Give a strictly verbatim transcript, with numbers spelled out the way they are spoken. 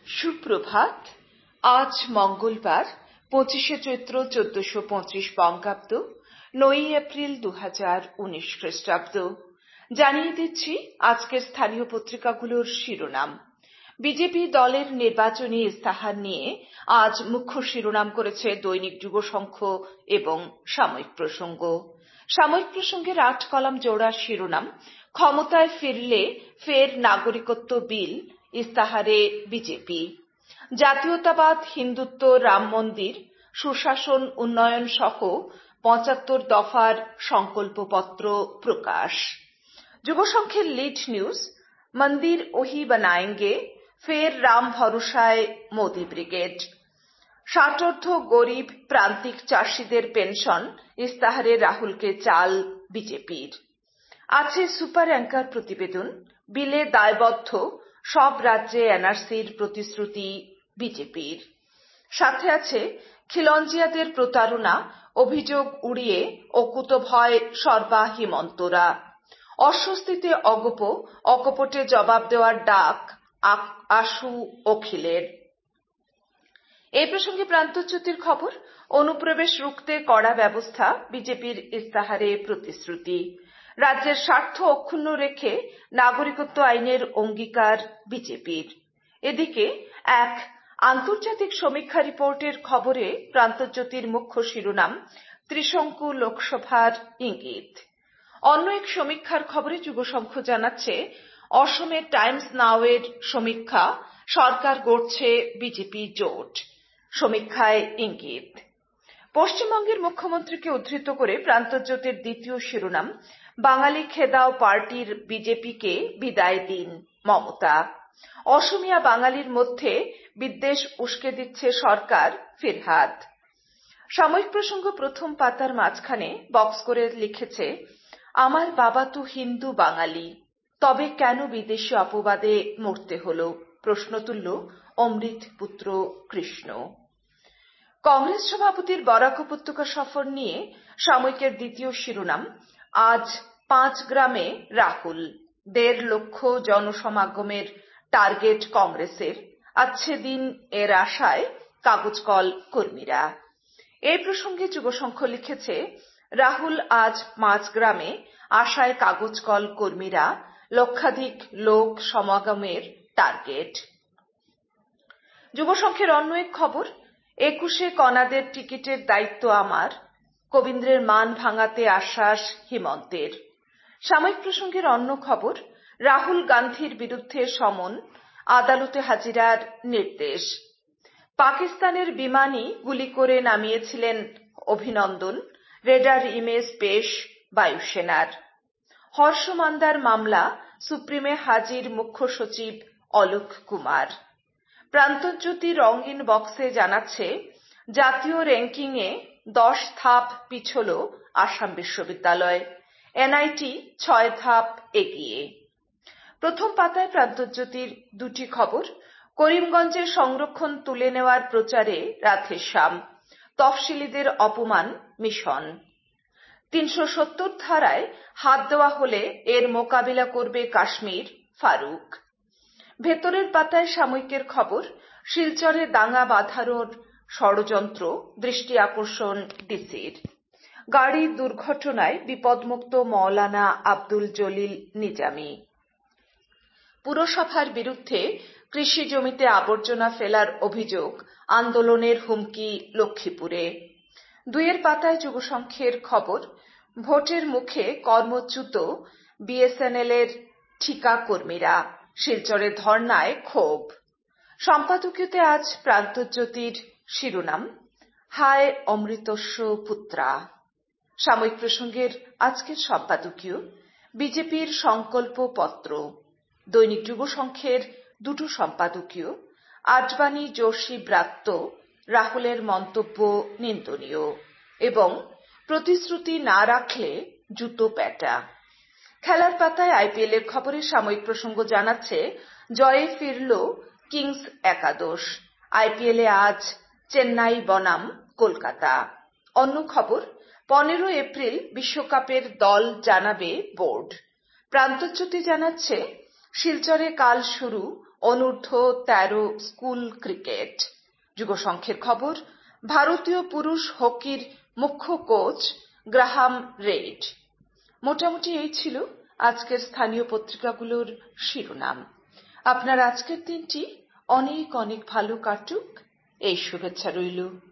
সুপ্রভাত। আজ মঙ্গলবার পঁচিশে চৈত্র চোদ্দশো পঁচিশ বঙ্গাব্দ, নয়ই এপ্রিল দু হাজার উনিশ খ্রিস্টাব্দ। জানিয়ে দিচ্ছি আজকের স্থানীয় পত্রিকাগুলোর শিরোনাম। বিজেপি দলের নির্বাচনী ইস্তাহার নিয়ে আজ মুখ্য শিরোনাম করেছে দৈনিক যুগশঙ্খ এবং সাময়িক প্রসঙ্গ। সাময়িক প্রসঙ্গের আট কলাম জোড়া শিরোনাম, ক্ষমতায় ফিরলে ফের নাগরিকত্ব বিল, ইস্তাহারে বিজেপি। জাতীয়তাবাদ, হিন্দুত্ব, রাম মন্দির, সুশাসন, উন্নয়ন সহ পঁচাত্তর দফার সংকল্পপত্র প্রকাশ। যুগশঙ্খের লিড নিউজ, মন্দির ওহি বানায়েঙ্গে, ফের রাম ভরসায় মোদি ব্রিগেড। ষাটোর্ধ্ব গরিব প্রান্তিক চাষিদের পেনশন, ইস্তাহারে রাহুলকে চাল বিজেপির। আছে সুপার অ্যাঙ্কার প্রতিবেদন, বিলে দায়বদ্ধ সব রাজ্যে এনআরসির প্রতিশ্রুতি বিজেপির। সাথে আছে খিলঞ্জিয়াদের প্রতারণা, অভিযোগ উড়িয়ে অকুতভয় সর্বা হিমন্তরা। অস্বস্তিতে অগপ, অকপটে জবাব দেওয়ার ডাক আশু অখিলের। এই প্রসঙ্গে প্রান্তজ্যোতির খবর, অনুপ্রবেশ রুখতে কড়া ব্যবস্থা, বিজেপির ইস্তাহারে প্রতিশ্রুতি। রাজ্যের স্বার্থ অক্ষুণ্ণ রেখে নাগরিকত্ব আইনের অঙ্গীকার বিজেপির। এদিকে এক আন্তর্জাতিক সমীক্ষা রিপোর্টের খবরে প্রান্তজ্যোতির মুখ্য শিরোনাম, ত্রিশঙ্কু লোকসভার ইঙ্গিত। অন্য এক সমীক্ষার খবরে যুগশঙ্খ জানাচ্ছে, অসমে টাইমস নাও এর সমীক্ষা, সরকার গড়ছে বিজেপি জোট। সমীক্ষায় ইঙ্গিত। পশ্চিমবঙ্গের মুখ্যমন্ত্রীকে উদ্ধৃত করে প্রান্তজ্যোতির দ্বিতীয় শিরোনাম, বাঙালি খেদাও পার্টির বিজেপিকে বিদায় দিন মমতা। অসমিয়া বাঙালির মধ্যে বিদ্বেষ উস্কে দিচ্ছে সরকার, ফিরহাদ। সাময়িক প্রসঙ্গ প্রথম পাতার মাঝখানে বক্স করে লিখেছে, আমার বাবা তো হিন্দু বাঙালি, তবে কেন বিদেশি অপবাদে মরতে হলো, প্রশ্ন তুলল অমৃত পুত্র কৃষ্ণ। কংগ্রেস সভাপতির বরাক উপত্যকা সফর নিয়ে সাময়িকের দ্বিতীয় শিরোনাম, আজ পাঁচ গ্রামে রাহুল, দেড় লক্ষ জনসমাগমের টার্গেট কংগ্রেসের, আছে দিন এর আশায় কাগজ কল কর্মীরা। এই প্রসঙ্গে যুগশঙ্খ লিখেছে, রাহুল আজ পাঁচ গ্রামে, আশায় কাগজ কল কর্মীরা, লক্ষাধিক লোক সমাগমের টার্গেট। যুগশঙ্খের অন্য এক খবর, একুশে কনাদের টিকিটের দায়িত্ব আমার, কবীন্দ্রের মান ভাঙাতে আশ্বাস হিমন্তের। সাময়িক প্রসঙ্গের অন্য খবর, রাহুল গান্ধীর বিরুদ্ধে সমন, আদালতে হাজিরার নির্দেশ। পাকিস্তানের বিমানই গুলি করে নামিয়েছিলেন অভিনন্দন, রেডার ইমেজ পেশ বায়ুসেনার। হর্ষ মান্দার মামলা, সুপ্রিমে হাজির মুখ্য সচিব অলোক কুমার। প্রান্তজ্যোতি রঙিন বক্সে জানাচ্ছে, জাতীয় র্যাঙ্কিংয়ে দশ ধাপ পিছল আসাম বিশ্ববিদ্যালয়, এনআইটি ছয় ধাপ এগিয়ে। প্রথম পাতায় প্রান্তজ্যোতির দুটি খবর, করিমগঞ্জের সংরক্ষণ তুলে নেওয়ার প্রচারে রাধেশ্যাম, তফসিলিদের অপমান মিশন। তিনশো সত্তর ধারায় হাত দেওয়া হলে এর মোকাবিলা করবে কাশ্মীর, ফারুক। ভেতরের পাতায় সাময়িকের খবর, শিলচরে দাঙ্গা বাঁধানোর ষড়যন্ত্র, দৃষ্টি আকর্ষণ ডিসির। গাড়ির দুর্ঘটনায় বিপদমুক্ত মওলানা আব্দুল জলিল নিজামী। পুরসভার বিরুদ্ধে কৃষি জমিতে আবর্জনা ফেলার অভিযোগ, আন্দোলনের হুমকি লক্ষ্মীপুরে। দুইয়ের পাতায় যুগশঙ্খের খবর, ভোটের মুখে কর্মচ্যুত বিএসএনএল এর ঠিকা কর্মীরা, শিলচরে ধর্নায় ক্ষোভ। সম্পাদকীয়তে আজ প্রান্তজ্যোতির শিরোনাম, হায় অমৃতস্য পুত্রা। সাময়িক প্রসঙ্গের আজকের সম্পাদকীয়, বিজেপির সংকল্প পত্র। দৈনিক যুগশঙ্খের দুটো সম্পাদকীয়, আডবাণী যোশী ব্রাত্য, রাহুলের মন্তব্য নিন্দনীয় এবং প্রতিশ্রুতি না রাখলে জুতো প্যাটা। খেলার পাতায় আইপিএল এর খবরে সাময়িক প্রসঙ্গ জানাচ্ছে, জয়ে ফিরল কিংস একাদশ। আইপিএলে আজ চেন্নাই বনাম কলকাতা। অন্য খবর, পনেরো এপ্রিল বিশ্বকাপের দল জানাবে বোর্ড। প্রান্তজ্যোতি জানাচ্ছে, শিলচরে কাল শুরু অনূর্ধ্ব তেরো স্কুল ক্রিকেট। যুবসংখ্যের খবর, ভারতীয় পুরুষ হকির মুখ্য কোচ গ্রাহাম রেড। মোটামুটি এই ছিল আজকের স্থানীয় পত্রিকাগুলোর শিরোনাম। আপনার আজকের দিনটি অনেক অনেক ভালো কাটুক, এই শুভেচ্ছা রইল।